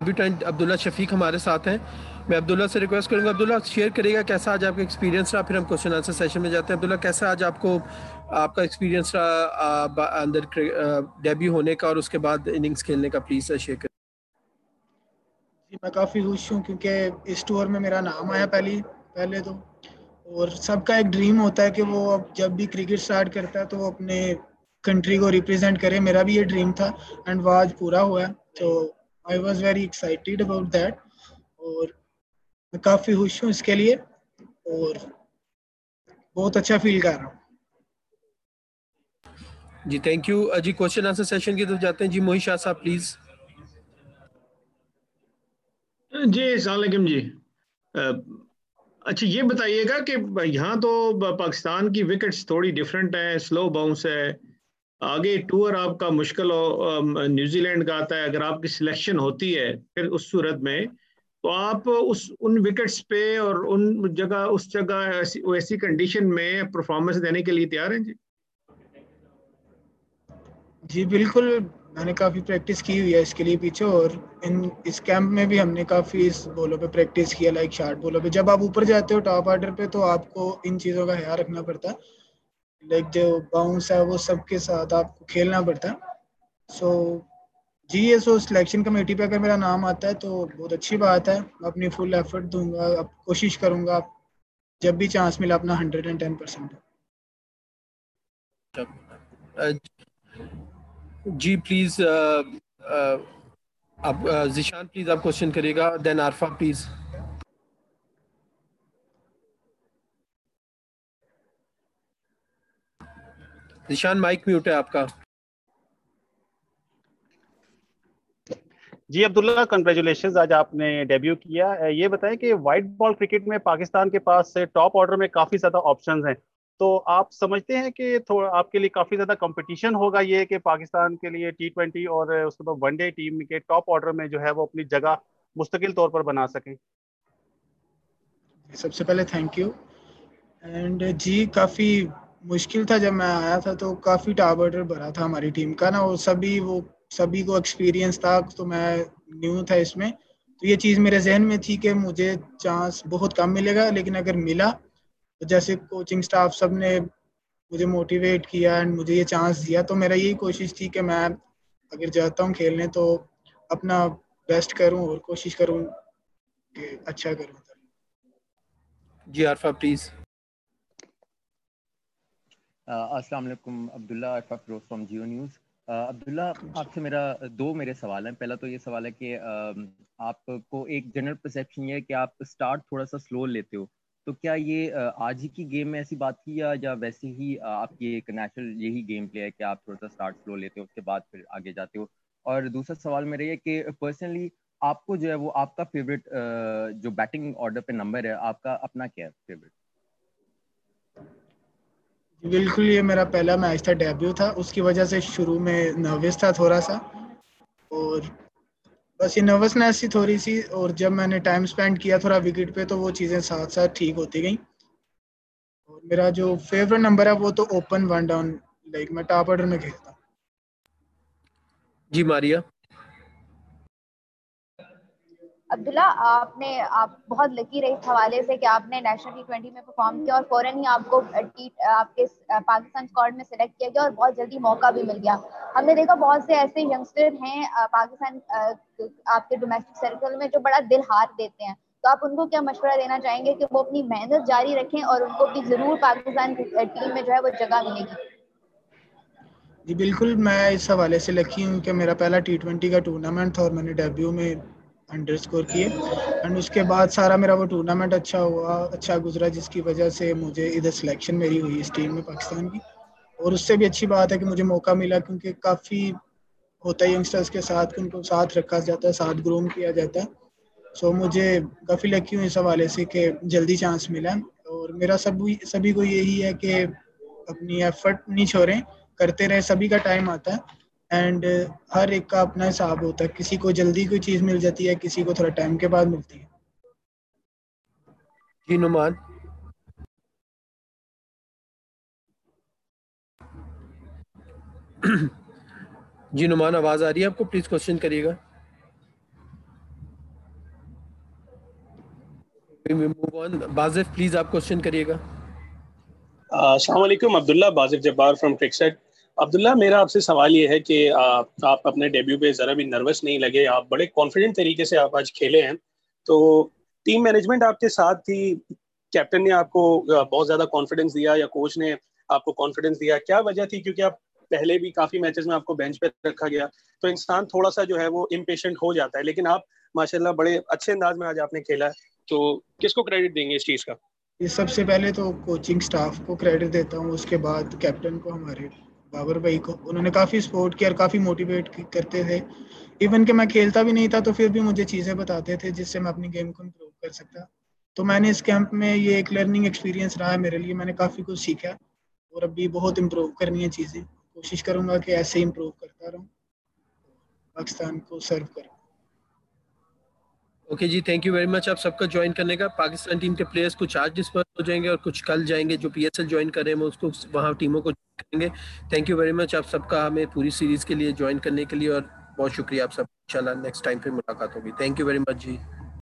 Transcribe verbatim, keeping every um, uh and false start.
Debutant Abdullah Shafiq हमारे साथ हैं। मैं अब्दुल्ला से रिक्वेस्ट करूंगा, अब्दुल्ला शेयर करेगा कैसा आज आपका एक्सपीरियंस रहा, फिर हम क्वेश्चन आंसर सेशन में जाते हैं। अब्दुल्ला, कैसा आज आपको आपका एक्सपीरियंस रहा अंदर डेब्यू होने का और उसके बाद इनिंग्स खेलने का, प्लीज़ शेयर करें। जी, मैं काफ़ी खुश हूँ क्योंकि इस टूर में मेरा नाम आया पहली पहले तो, और सबका एक ड्रीम होता है कि वो अब जब भी क्रिकेट स्टार्ट करता है तो वो अपने कंट्री को रिप्रेजेंट करे। मेरा भी ये ड्रीम था एंड वो आज पूरा हुआ है, तो I was very excited about that और मैं काफ़ी खुश हूँ इसके लिए और बहुत अच्छा फील कर रहा हूँ। जी थैंक यू जी। क्वेश्चन आंसर सेशन की तरफ जाते हैं जी। मोहित शाह साहब प्लीज़। जी अस्सलाम वालेकुम जी। अच्छा ये बताइएगा कि यहाँ तो पाकिस्तान की विकेट्स थोड़ी डिफरेंट है, स्लो बाउंस है, आगे टूर आपका मुश्किल हो न्यूजीलैंड का आता है। अगर आपकी सिलेक्शन होती है फिर उस सूरत में तो आप उस उन विकेट्स पे और उन जगह उस जगह ऐसी वैसी कंडीशन में परफॉर्मेंस देने के लिए तैयार हैं जी? जी बिल्कुल, मैंने काफ़ी प्रैक्टिस की हुई है इसके लिए पीछे, और इन इस कैंप में भी हमने काफ़ी इस बॉलों पे प्रैक्टिस किया, लाइक शार्ट बॉलों पे। जब आप ऊपर जाते हो टॉप ऑर्डर पे तो आपको इन चीज़ों का ख्याल रखना पड़ता है, लाइक जो बाउंस है वो सबके साथ आपको खेलना पड़ता है। सो जी ये सो सिलेक्शन कमेटी पे अगर मेरा नाम आता है तो बहुत अच्छी बात है, मैं अपनी फुल एफर्ट दूंगा, अब कोशिश करूंगा जब भी चांस मिला अपना हंड्रेड एंड टेन परसेंट। जी प्लीज़ आप जिशान प्लीज़ आप क्वेश्चन करिएगा, then Arfa please. Zeeshan mic mute है आपका। जी अब्दुल्ला, कंग्रेचुलेशंस, आज आपने डेब्यू किया। ये बताएं कि वाइट बॉल क्रिकेट में पाकिस्तान के पास टॉप ऑर्डर में काफ़ी ज़्यादा ऑप्शंस हैं, तो आप समझते हैं कि थोड़ा आपके लिए काफ़ी ज़्यादा कंपटीशन होगा ये कि पाकिस्तान के लिए टी ट्वेंटी और उसके बाद वनडे टीम के टॉप ऑर्डर में जो है वो अपनी जगह मुस्तकिल तौर पर बना सकें? सबसे पहले थैंक यू। एंड जी काफ़ी मुश्किल था जब मैं आया था, तो काफ़ी टॉप ऑर्डर भरा था हमारी टीम का ना, और सभी वो सभी को एक्सपीरियंस था, तो मैं न्यू था इसमें, तो ये चीज़ मेरे जहन में थी कि मुझे चांस बहुत कम मिलेगा, लेकिन अगर मिला तो जैसे कोचिंग स्टाफ सब ने मुझे मोटिवेट किया एंड मुझे ये चांस दिया, तो मेरा यही कोशिश थी कि मैं अगर जाता हूँ खेलने तो अपना बेस्ट करूँ और कोशिश करूँ कि अच्छा करूँ। जी आरफा प्लीज़। अस्सलाम वालेकुम, अब्दुल्ला आरफा फिरोज फ्रॉम जियो न्यूज़। अब्दुल्ला, आपसे मेरा दो मेरे सवाल हैं। पहला तो ये सवाल है कि आपको एक जनरल परसेप्शन ये है कि आप स्टार्ट थोड़ा सा स्लो लेते हो, तो क्या ये आज ही की गेम में ऐसी बात थी या या वैसे ही आपकी एक नेचुरल यही गेम प्ले है कि आप थोड़ा सा स्टार्ट स्लो लेते हो उसके बाद फिर आगे जाते हो? और दूसरा सवाल मेरा ये कि पर्सनली आपको जो है वो आपका फेवरेट जो बैटिंग ऑर्डर पे नंबर है आपका अपना क्या है फेवरेट? बिल्कुल, ये मेरा पहला मैच था, डेब्यू था, उसकी वजह से शुरू में नर्वस था थोड़ा सा, और बस ये नर्वसनेस ही थोड़ी सी, और जब मैंने टाइम स्पेंड किया थोड़ा विकेट पे तो वो चीज़ें साथ साथ ठीक होती गई। और मेरा जो फेवरेट नंबर है वो तो ओपन वन डाउन, लाइक मैं टॉप ऑर्डर में खेलता हूँ। जी मारिया। अब्दुल्ला, आपने आप बहुत लकी रहे इस हवाले से कि आपने नेशनल टी ट्वेंटी में परफॉर्म किया और फौरन ही आपको टी आपके पाकिस्तान स्क्वाड में सेलेक्ट किया गया और बहुत जल्दी मौका भी मिल गया। हमने देखा बहुत से ऐसे यंगस्टर हैं पाकिस्तान आपके डोमेस्टिक सर्कल में जो बड़ा दिल हार देते हैं, तो आप उनको क्या मशवरा देना चाहेंगे कि वो अपनी मेहनत जारी रखें और उनको भी जरूर पाकिस्तान टीम में जो है वो जगह मिलेगी? जी बिल्कुल, मैं इस हवाले से लकी हूँ कि मेरा पहला टी ट्वेंटी का टूर्नामेंट था और मैंने डेब्यू में अंडर स्कोर किए, एंड उसके बाद सारा मेरा वो टूर्नामेंट अच्छा हुआ, अच्छा गुजरा, जिसकी वजह से मुझे इधर सिलेक्शन मेरी हुई इस टीम में पाकिस्तान की। और उससे भी अच्छी बात है कि मुझे मौका मिला, क्योंकि काफ़ी होता है यंगस्टर्स के साथ, उनको साथ रखा जाता है, साथ ग्रूम किया जाता है। सो मुझे काफ़ी लकी हूँ इस हवाले से कि जल्दी चांस मिला, और मेरा सभी सभी को यही है कि अपनी एफर्ट नहीं छोड़ें, करते रहे, सभी का टाइम आता है, एंड हर एक का अपना हिसाब होता है, किसी को जल्दी कोई चीज़ मिल जाती है, किसी को थोड़ा टाइम के बाद मिलती है। जी नुमान। जी नुमान, आवाज़ आ रही है आपको? प्लीज़ क्वेश्चन करिएगा। We move on. Bazif please आप क्वेश्चन करिएगा। अस्सलाम वालेकुम, अब्दुल्ला बाजिफ जब्बार फ्रॉम क्रिकसेट। अब्दुल्ला, मेरा आपसे सवाल ये है कि आप अपने डेब्यू पे ज़रा भी नर्वस नहीं लगे, आप बड़े कॉन्फिडेंट तरीके से आप आज खेले हैं। तो टीम मैनेजमेंट आपके साथ थी, कैप्टन ने आपको बहुत ज़्यादा कॉन्फिडेंस दिया या कोच ने आपको कॉन्फिडेंस दिया, क्या वजह थी? क्योंकि आप पहले भी काफ़ी मैचेस में आपको बेंच पे रखा गया, तो इंसान थोड़ा सा जो है वो इम्पेशेंट हो जाता है, लेकिन आप माशाल्लाह बड़े अच्छे अंदाज में आज आपने खेला है, तो किसको क्रेडिट देंगे इस चीज़ का? ये सबसे पहले तो कोचिंग स्टाफ को क्रेडिट देता हूँ, उसके बाद कैप्टन को, हमारे बाबर भाई को। उन्होंने काफ़ी सपोर्ट किया और काफ़ी मोटिवेट करते थे। इवन कि मैं खेलता भी नहीं था तो फिर भी मुझे चीज़ें बताते थे जिससे मैं अपनी गेम को इम्प्रूव कर सकता। तो मैंने इस कैंप में ये एक लर्निंग एक्सपीरियंस रहा है मेरे लिए, मैंने काफ़ी कुछ सीखा और अभी बहुत इम्प्रूव करनी है चीज़ें। कोशिश करूँगा कि ऐसे इम्प्रूव करता रहूँ, पाकिस्तान को सर्व करूँ। ओके जी, थैंक यू वेरी मच आप सबका ज्वाइन करने का। पाकिस्तान टीम के प्लेयर्स कुछ आज डिस्पर्स हो जाएंगे और कुछ कल जाएंगे, जो पीएसएल ज्वाइन कर रहे हैं उसको वहाँ टीमों को करेंगे। थैंक यू वेरी मच आप सबका हमें पूरी सीरीज के लिए ज्वाइन करने के लिए, और बहुत शुक्रिया आप सब। इंशाल्लाह नेक्स्ट टाइम फिर मुलाकात होगी। Thank you very much ji.